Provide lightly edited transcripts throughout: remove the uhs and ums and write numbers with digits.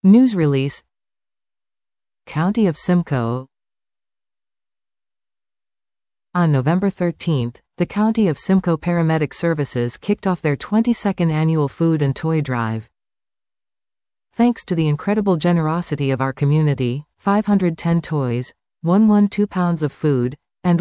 News release. County of Simcoe. On November 13, the County of Simcoe Paramedic Services kicked off their 22nd annual food and toy drive. Thanks to the incredible generosity of our community, 510 toys, 112 pounds of food, and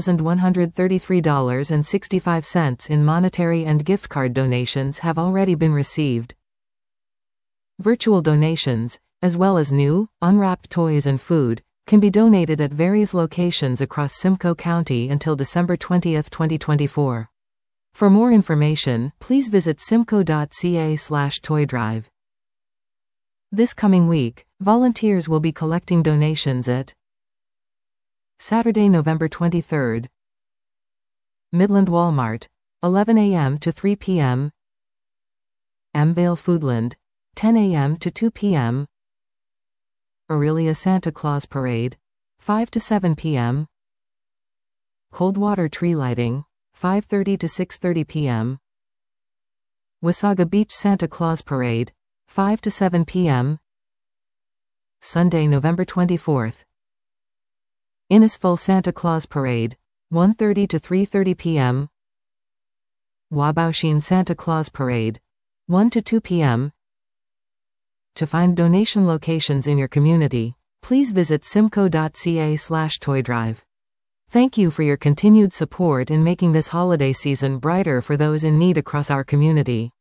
$1,133.65 in monetary and gift card donations have already been received. Virtual donations, as well as new, unwrapped toys and food, can be donated at various locations across Simcoe County until December 20, 2024. For more information, please visit simcoe.ca/toydrive. This coming week, volunteers will be collecting donations at Saturday, November 23rd. Midland Walmart, 11 a.m. to 3 p.m. Vale Foodland, 10 a.m. to 2 p.m. Aurelia Santa Claus Parade, 5 to 7 p.m. Coldwater Tree Lighting, 5:30 to 6:30 p.m. Wasaga Beach Santa Claus Parade, 5 to 7 p.m. Sunday, November 24th. Innisfil Santa Claus Parade, 1:30 to 3:30 p.m. Wabaushien Santa Claus Parade, 1 to 2 p.m. To find donation locations in your community, please visit simcoe.ca/toydrive. Thank you for your continued support in making this holiday season brighter for those in need across our community.